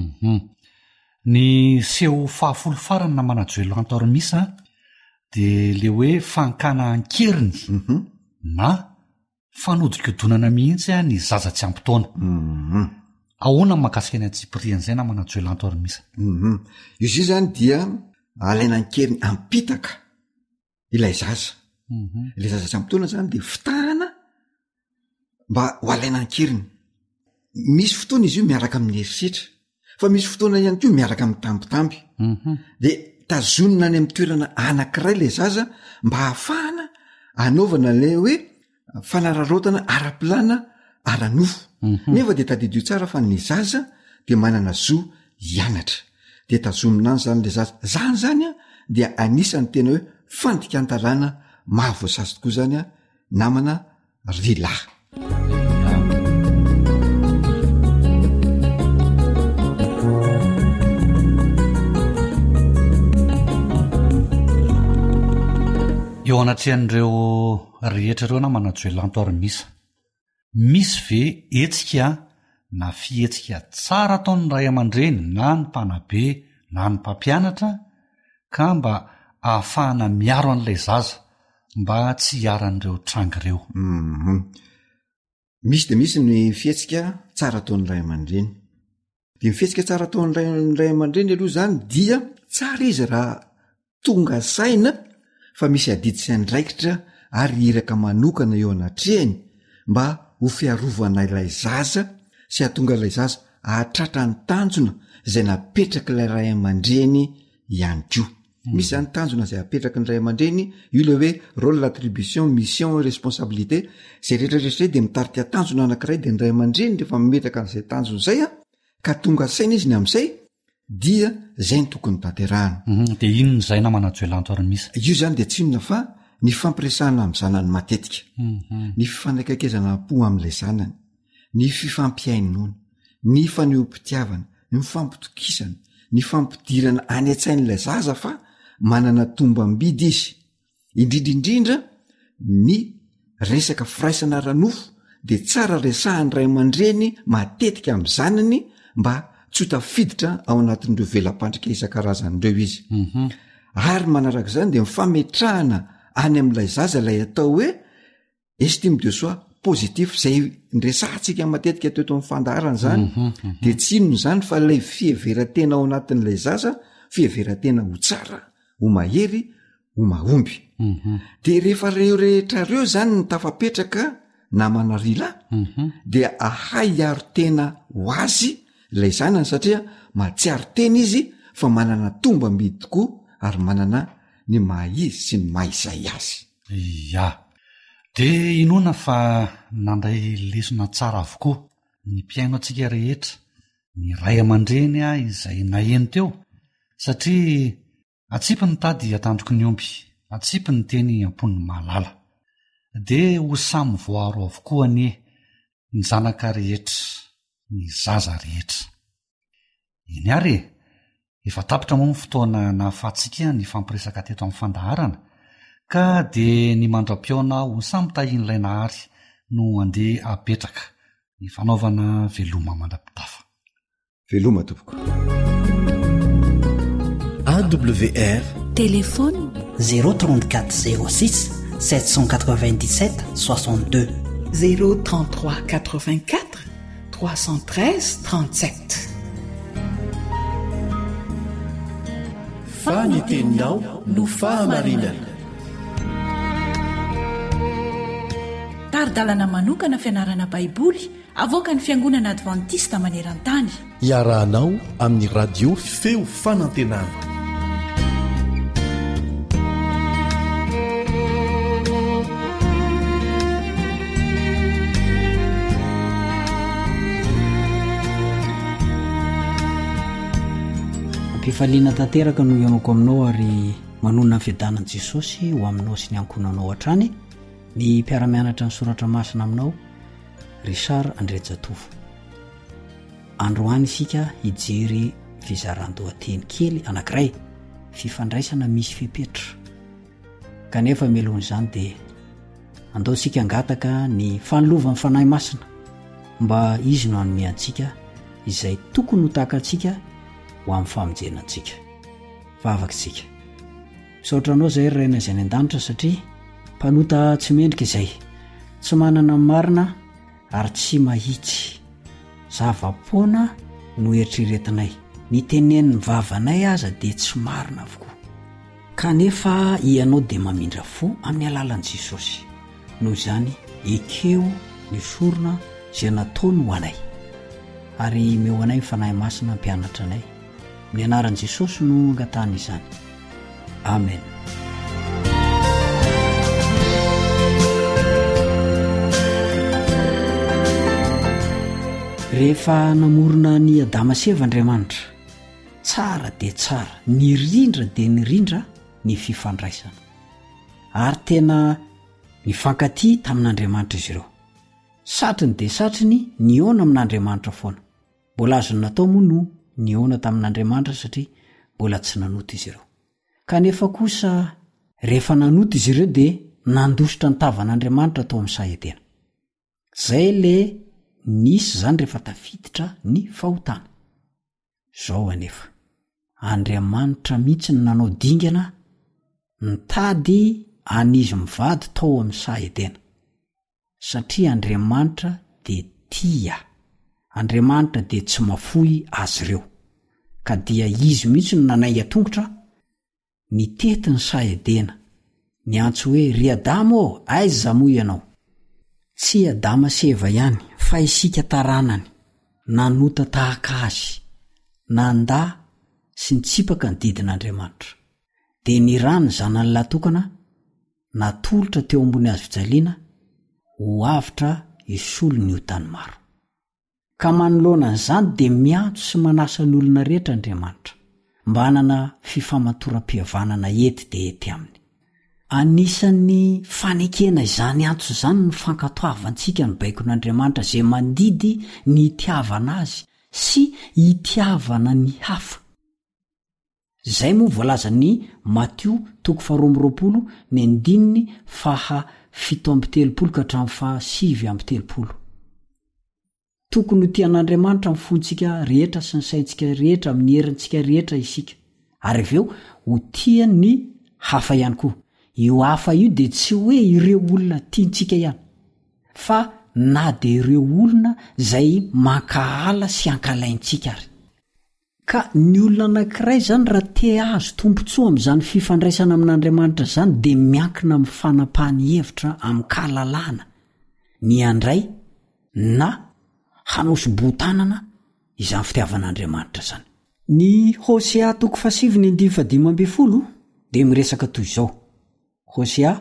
ny seho fahafolo farany na manajoelo antormisa de le hoe fankana ankeriny na fanodikodonana mihitsy ny zaza tsy ampytaona ahoana makasika any antsipirian'izay na manajoelo antormisa izy io zany dia alaina ankeriny ampitaka ilay zaza ilay zaza tsy ampytaona zany de fitahana mba ho alaina ankeriny misy fotoana izy io miaraka amin'ny herisetra fa misy fotoana ihany ko miaraka amin'ny tambitamby de tazonina any amin'ny toerana anankiray le zaza mba hahafahana anaovana le hoe fanararotana ara-pilana aranofo nefa de tadidio tsara fa ny zaza de manana zo hianatra de tazomina any zany le zaza zany dia anisany tena hoe fandikantarana mahavoasazy tokoa zany namana rilahy eo anatrehan'ireo rehetra ireo na manajoelo antormisa misy ve etsika na fihetsika tsara ataon'ny ray aman-dreny na ny mpanabe na ny mpampianatra ka mba ahafahana miaro an'ilay zaza mba tsy hiaran'ireo trangy ireo misy de misy ny fihetsika tsara ataon'ny ray aman-dreny de mifihetsika tsara ataon'ny ray aman-dreny aloha zany dia tsara izy raha tonga saina fa misy adidy sy andraikitra ary iraka manokana eo anatrehany mba ho fiarovana ilay zaza sy ahatonga ilay zaza ahatratra ny tanjona izay napetraka ilay ray aman-dreny ihany ko misy zany tanjona izay apetraka ny ray aman-dreny io le hoe rôle l'attribution mission responsabilité zay rehetrarehetra de mitarika tanjona anankiray de ny ray aman-dreny rehefa mimetraka an'izay tanjona zay ka tonga saina izy ny amin'izay dia zay ny tokony tanterahana de inon'izay na manajoelo antormisa io zany de tsy inona fa ny fampiresahana amin'ny zanany matetika ny fifanakakezana po amin'ilay zanany ny fifampiainona ny faneom-pitiavana ny fampitokisana ny fampidirana any an-tsain'ilay zaza fa manana tombam-bidy izy indrindraindrindra ny resaka firaisana ranofo de tsara resahan'ny ray aman-dreny matetika amin'ny zanany mba tsy ho tafiditra ao anatin'ireo velam-pandrika isan-karazan'ireo izy ary manaraka izany de mifametrahana any amin'ilay zaza ilay atao hoe estime de soi positif zay nresahantsika matetika teto amin'ny fandaharana zany de tsy inony zany fa ilay fieveran-tena ao anatin'ilay zaza fieveran-tena ho tsara ho mahery ho mahomby de rehefa reo rehetra reo zany ny tafapetraka namana rila dia ahay aro tena ho azy ilay zanany satria mahatsiaro tena izy fa manana tomba mbidy tokoa ary manana ny mahaizy sy ny mahaizay azy. Ya de inona fa nandray lesona tsara avokoa ny mpiaino antsika rehetra ny ray aman-dreny a izay naheno teo satria atsipy ny tady atandroko ny omby atsipy ny teny ampon'ny mahalala de ho samy voaro avokoa ny zanaka rehetra ny zaza rehetra. Iny ary efa tapitra moa ny fotoana nahafahantsika ny fampiresaka teto amin'ny fandaharana ka de ny mandra-piona ho samy tahin'ilay nahary no andeha apetraka ny fanaovana veloma mandra-pitafa. Veloma tompoko. AWR Téléphone 034 06 797 62 033 84 313 37. Faniteninao no fahamarinana. Taridalana manokana fianarana baiboly avoaka ny fiangonana advantista maneran-tany. Iarahanao amin'ny radio feo fanantenana. Mpifaliana tanteraka no ianako aminao ary manona ny fiadanan'i Jesosy ho aminao sy ny ankonanao hatrany. Ny mpiara-mianatra ny soratra masina aminao Richard Andrejatovo. Androany isika hijery fizaran-dohateny kely anankiray fifandraisana misy fipetra. Kanefa melohanyizany dia andao sika angataka ny fanolovan'ny fanahy masina mba izy no hanome antsika izay tokony ho tahaka antsika ho amin'ny famonjenantsika. Vavaka isika. Misaotra anao izay raina izay ny an-danitra satria mpanota tsy mendrika izay, tsy manana marina ary tsy mahitsy. Zava-poana no eritreretinay, ny tenen'ny vavanay aza dia tsy marina avokoa. Kanefa ianao dia mamindra fo amin'ny alalan'i Jesosy. Noho izany ekeo ny sorona izay nataony ho anay. Ary meo anay fanahy masina mpianatra anay. Amin'ny anaran'i Jesosy no angatahana izany. Amen. Rehefa namorona ny Adama sy Eva Andriamanitra, tsara dia tsara, ny rindra dia ny rindra ny fifandraisana. Ary tena nifankatia tamin'Andriamanitra izy ireo. Satriny dia satriny niona amin'Andriamanitra foana. Mbola azo natao moa no niona tamin'Andriamanitra satria mbola tsy nanota izy ireo. Kanefa kosa rehefa nanota izy ireo dia nandositra ny tavan'Andriamanitra tao amin'ny sahedena. Zay le nisy zany rehefa tafiditra ny fahotana. Zao anefa Andriamanitra mihitsy ny nanao dingana nitady an'izy mivady tao amin'ny sahedena. Satria Andriamanitra dia tia. Andriamanitra dia tsy mafoy azy ireo. Ka dia izy mihitsy no nanaiga tongotra nitety ny sahedena. Ny antso hoe ry Adamo, aiza moa ianao? Tsy Adama sy Eva ihany, fa isika taranany nanota tahaka azy, nandà sy nitsipaka ny didin'Andriamanitra. Dia ny rany zanany latokana natolotra teo ambony hazo fijaliana ho avitra isolo ny otany maro. Ka manoloana an'izany dia miantso sy manasa ny olona rehetra Andriamanitra mba hanana fifamatoram-pihavanana ety dia ety aminy. Anisan'ny fanekena izany antso izany ny fankatoavantsika ny baikon'Andriamanitra izay mandidy ny itiavana azy sy itiavana ny hafa. Izay moa voalaza ny Matio 2:20 ny andininy 7:70 ka hatramin'ny 7:70. Tokony ho tian'Andriamanitra mifontsika rehetra sy ny saintsika rehetra amin'ny herintsika rehetra isika. Ary aveo ho tia ny hafa ihany koa. Io hafa io dia tsy hoe ireo olona tiantsika ihany, fa na dia ireo olona izay mankahala sy ankalaintsika ary. ka ny olona anankiray zany raha te azo tompontsoa amin'izany fifandraisana amin'Andriamanitra zany dia miankina amin'ny fanapahany hevitra amin'ny kahalalahana ny andray na hanosobotanana izany fitiavan'Andriamanitra zany. Ny Hosea 7:15 dia miresaka toy izao. Hosea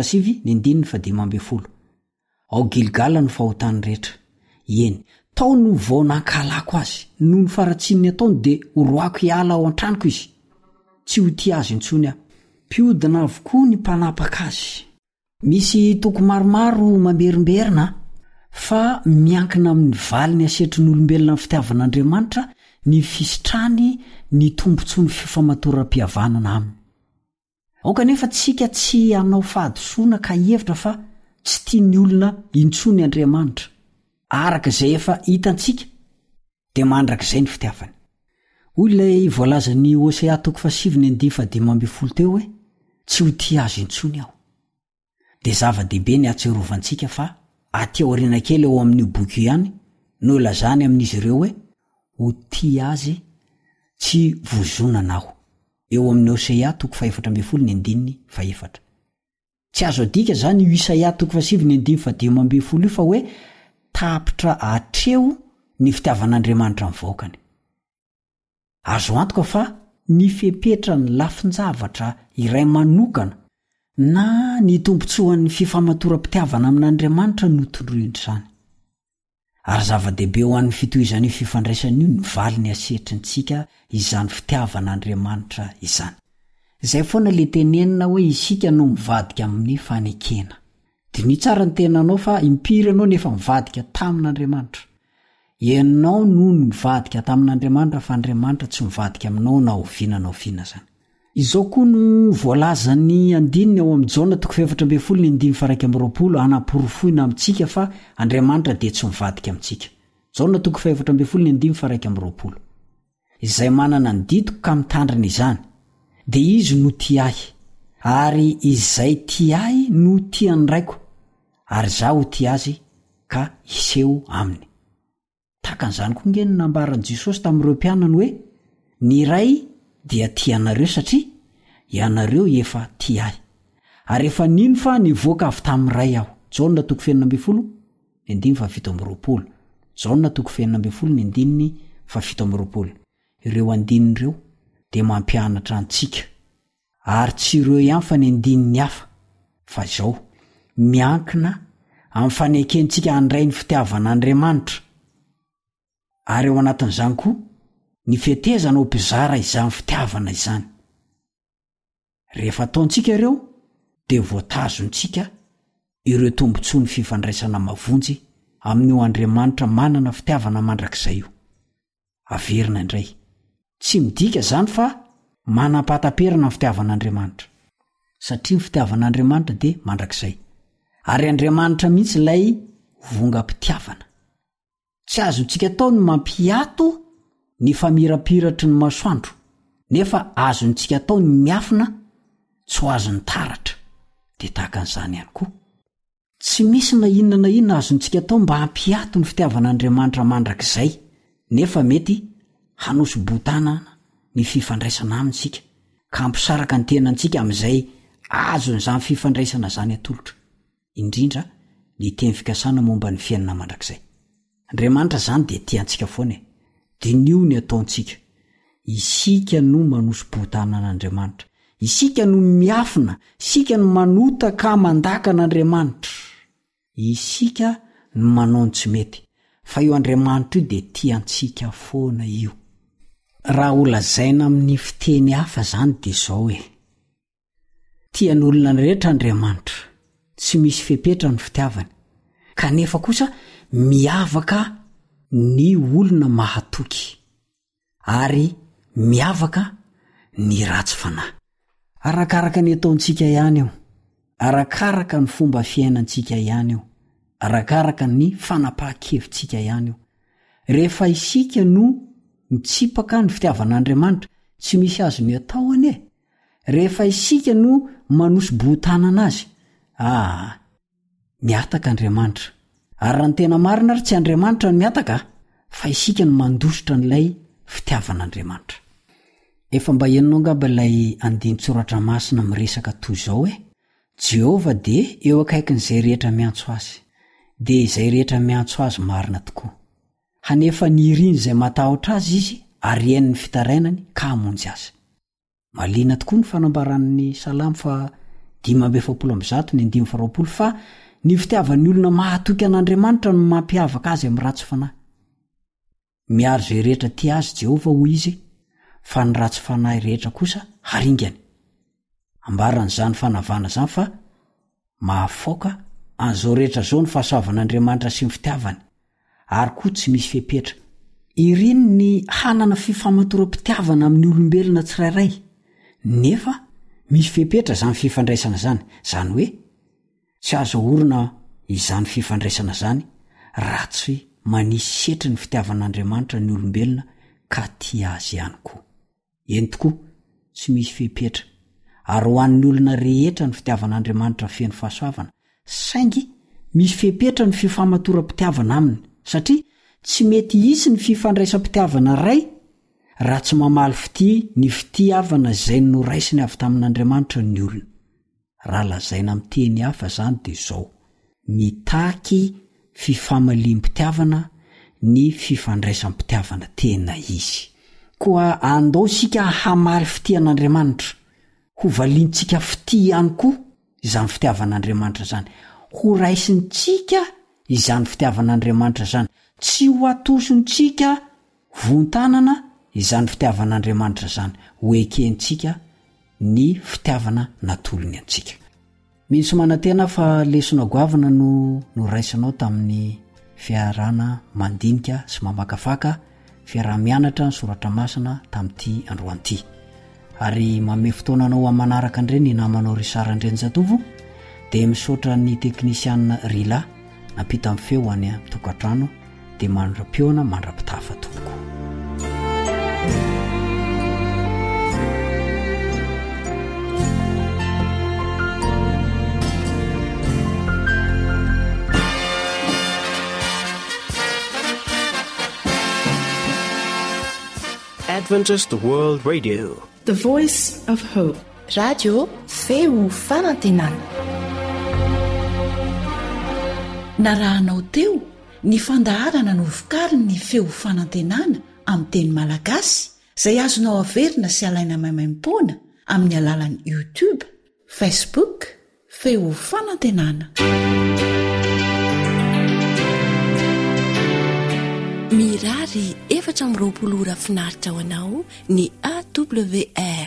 7:15 ao Gilgala ny fahotany rehetra, eny tao no vao nankalako azy noho ny faratsininy ataony dia horoako hiala ao an-tranoko izy, tsy ho tia azy intsony aho, mpiodina avokoa ny mpanapaka azy. Misy toko maromaro mamerimberina fa miankina amin'ny valiny asetri ny olombelona amin'ny fitiavan'Andriamanitra ny fisitrany ny tombontsoa ny fifamatoram-pihavanana aminy. Kanefa tsika tsy hanao fahadosoana ka hevitra fa tsy tiany olona intsony Andriamanitra araka izay efa hitantsika dia mandrakizay ny fitiavany. Hoy ilay voalazan'ny Hosea 7:15 teo hoe tsy ho tia azy intsony aho. Dia zava-dehibe ny atserovantsika fa aty aoriana kely eo amin'io boky ihany no lazany amin'izy ireo hoe ho tia azy tsy vozonana aho, eo amin'ny Hosea 4:4. Tsy azo adika zany io Isaia 7:15 io fa hoe tapitra atreo ny fitiavan'Andriamanitra amin'ny vahoakany. Azo antoka fa ny fepetra ny lafin-javatra iray manokana na ny tombontsoan'ny fifamatoram-pitiavana amin'Andriamanitra no tondroindry zany. Ary zava-dehibe ho an'ny fitohizan'io fifandraisan'io ny valiny asetrintsika izany fitiavan'Andriamanitra izany. Izay foana le tenenina hoe isika no mivadika amin'ny fanekena. Dia ny tsara ny tenanao fa impiry ianao nefa mivadika tamin'Andriamanitra. Ianao no mivadika tamin'Andriamanitra fa Andriamanitra tsy mivadika aminao na ovinanao vina zany. Izao koa no voalazan'ny andininy ao amin'ny Jaona 4:1 anaporofoina amintsika fa Andriamanitra dia tsy mivadika amintsika. Jaona 4:1 izay manana ny ditiko ka mitandrina izany dia izy no tiahy, ary izay tiahy no tiany raiko, ary zaho tia azy ka iseho aminy. Takan'izany koa nge ny nambaran'i Jesosy tamin'ireo mpianany hoe ny iray dia tianareo satria ianareo efa tiahy, ary efa nino fa nivoaka avy tamin'ny ray aho. Jaona 4:17. Jaona 4:17. Ireo andinin'ireo dia mampianatra antsika, ary tsy ireo ihany fa ny andininy hafa fa izao miankina amin'ny fanekentsika handray ny fitiavan'Andriamanitra, ary eo anatin'izany koa ny fetezana ho mpizara izany fitiavana izany. Rehefa ataontsika ireo dia voatazontsika ireo tombontsoa ny fifandraisana mavonjy amin'io Andriamanitra manana fitiavana mandrakizay io. Averina indray, tsy midika zany fa manam-pahataperana ny fitiavan'Andriamanitra, satria ny fitiavan'Andriamanitra dia mandrakizay, ary Andriamanitra mihitsy ilay vonga-pitiavana. Tsy azontsika tao ny mampiato ny famirapiratry ny masoandro, nefa azontsika tao ny miafina tsy ho azony taratra. Dia tahaka an'izany ihany koa, tsy misy na inona azontsika tao mba hampiato ny fitiavan'Andriamanitra mandrakizay, nefa mety hanosobotanana ny fifandraisana amintsika ka hampisaraka ny tenantsika amin'izay azon'izany fifandraisana zany atolotra, indrindra ny teny fikasana momba ny fiainana mandrakizay. Andriamanitra zany dia tiantsika foana, dia nio ny ataontsika. Isika no manosobotanan'Andriamanitra, isika no miafina, isika no manota ka mandaka an'Andriamanitra, isika no manao ny tsy mety, fa io Andriamanitra io dia tiantsika foana io. Raha olazaina amin'ny fiteny hafa zany dia izao hoe tian'olona rehetra Andriamanitra, tsy misy fepetra ny fitiavany, kanefa kosa miavaka ny olona mahatoky, ary miavaka ny ratsy fanahy. Arakaraka ny ataontsika ihany eo, arakaraka ny fomba fiainantsika ihany eo, arakaraka ny fanapahan-kevintsika ihany eo. Rehefa isika no mitsipaka ny fitiavan'Andriamanitra, tsy misy azo ny atao ane. Rehefa isika no manosobotanana azy, miataka Andriamanitra. Ary raha ny tena marina ary tsy Andriamanitra no miataka, fa isika no mandositra n'ilay fitiavan'andriamanitra. Efa mba enonao ngamba ilay andin-tsoratra masina miresaka toy izao hoe Jehova dia eo akaikin'izay rehetra miantso azy, dia izay rehetra miantso azy marina tokoa. Hanefa niriny izay matahotra azy izy ary hainy ny fitarainany ka hamonjy azy. Malina tokoa ny fanambaran'ny Salamo fa 5:20 fa ny fitiavan'ny olona mahatoky an'Andriamanitra no mampiavaka azy amin'ny ratsy fanahy. Miaro izay rehetra tia azy Jehova hoy izy, fa ny ratsy fanahy rehetra kosa haringany. Ambaran'izany fanavana izany fa mahafoka an'izao rehetra zao ny fahasoavan'Andriamanitra sy ny fitiavany, ary koa tsy misy fepetra. Iriny ny hanana fifamatoram-pitiavana amin'ny olombelona tsirairay, nefa misy fepetra izany fifandraisana izany. Izany hoe tsy azo orina izany fifandraisana izany raha tsy manisy setry ny fitiavan'Andriamanitra ny olombelona ka tia azy ihany koa. Eny tokoa tsy misy fepetra, ary ho an'ny olona rehetra ny fitiavan'Andriamanitra feno fahasoavana, saingy misy fepetra ny fifamatoram-pitiavana aminy, satria tsy mety hisy ny fifandraisam-pitiavana ray raha tsy mamaly ny fitiavana izay noraisiny avy tamin'Andriamanitra ny olona. Raha lazaina amin'ny teny hafa izany dia izao: mitaky fifamaliam-pitiavana ny fifandraisam-pitiavana tena izy. Koa andao sika hamaly fitian'Andriamanitra, ho valintsika fiti ihany koa izany fitiavan'Andriamanitra izany, ho raisintsika izany fitiavan'Andriamanitra izany, tsy ho atosontsika vontanana izany fitiavan'Andriamanitra izany, ho ekentsika ny fitiavana natolony antsika. Minsy manantena fa lesona goavana no raisinao tamin'ny fiarana mandinika sy mamakafaka fiarah-mianatra ny soratra masina tamin'ity androan'ity. Ary mame fotoananao amin'ny manaraka indreny namanao Risara Andrenjatovo, dia misaotra ny teknisianina Rila napita amin'ny feo any tokantrano, dia mandra-piona mandra-pitafa tompoko. Adventist World Radio, The Voice of Hope. Radio feo fanantenana. Narahanao teo ny fandaharana no vokariny ny feo fanantenana amin'ny teny malagasy, izay azonao averina sy alaina maimaimpoana amin'ny alalan'ny YouTube, Facebook, feo fanantenana. Mirary 420 ora finaritra ho anao ny AWR